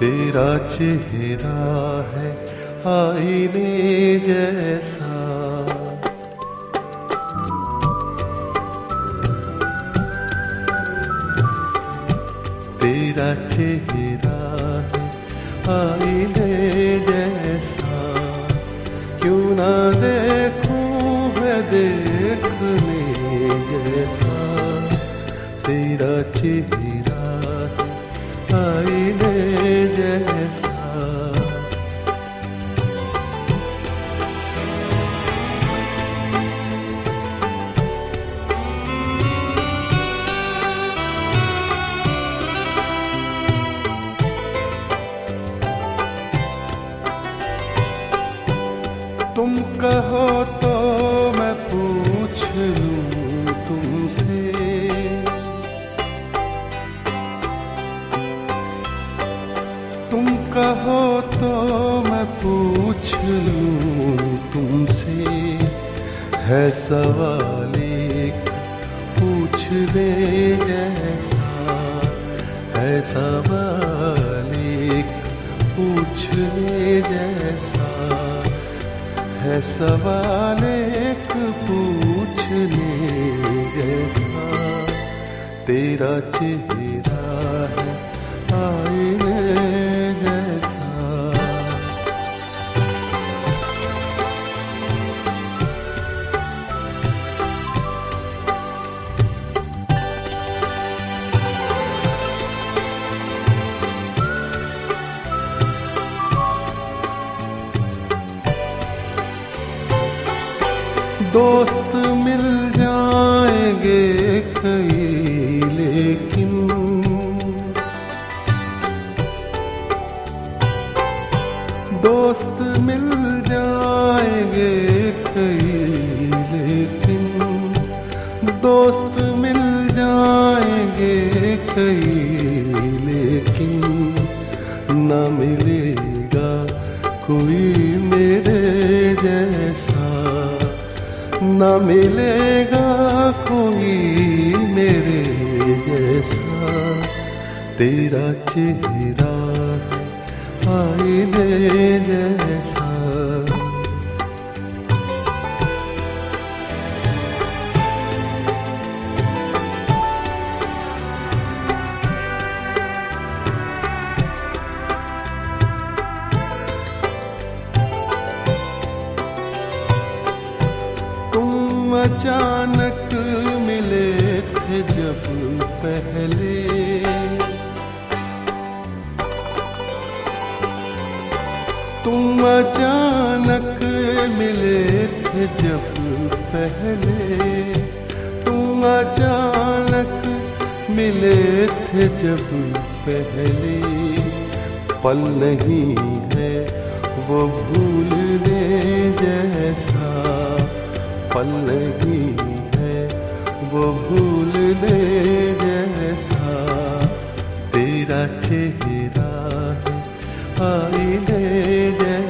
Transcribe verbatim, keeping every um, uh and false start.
तेरा चेहरा है आईने जैसा, तेरा चेहरा है आईने जैसा, क्यों ना देखूं मैं देखने जैसा। तेरा चेहरा है आईने जैसा। तुम कहो तो मैं पूछ लूं तुमसे, तुम कहो तो मैं पूछ लूं तुमसे। है सवाल एक पूछने जैसा, है सवाल एक पूछने जैसा, है सवाल एक पूछने जैसा। तेरा चेहरा है आईने जैसा। दोस्त मिल जाएंगे कई लेकिन, दोस्त मिल जाएंगे कई लेकिन, दोस्त मिल जाएंगे कई लेकिन, न मिलेगा कोई मेरे जैसा, न मिलेगा कोई मेरे जैसा। तेरा चेहरा है आईने जैसा। तुम अचानक मिले थे जब पहले, तुम अचानक मिले थे जब पहले, तुम अचानक मिले थे जब पहले। पल नहीं है वो भूलने जैसा, पल नहीं है वो भूलने जैसा। तेरा चेहरा है आईने जैसा।